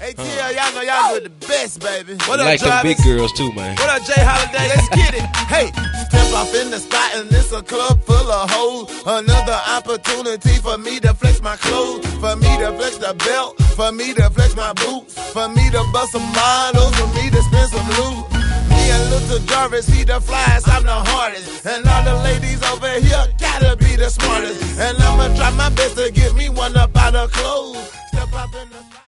Hey, Tia, y'all know y'all do the best, baby. What up, like them Travis? big girls too, man. What up, Jay Holiday? Let's get it. Hey, step off in the spot and it's a club full of hoes. Another opportunity for me to flex my clothes, for me to flex the belt, for me to flex my boots, for me to bust some models, for me to spend some loot. Me and Luther Jarvis, he the flyest, I'm the hardest. And all the ladies over here gotta be the smartest. And I'ma try my best to get me one up out of clothes. Step up in the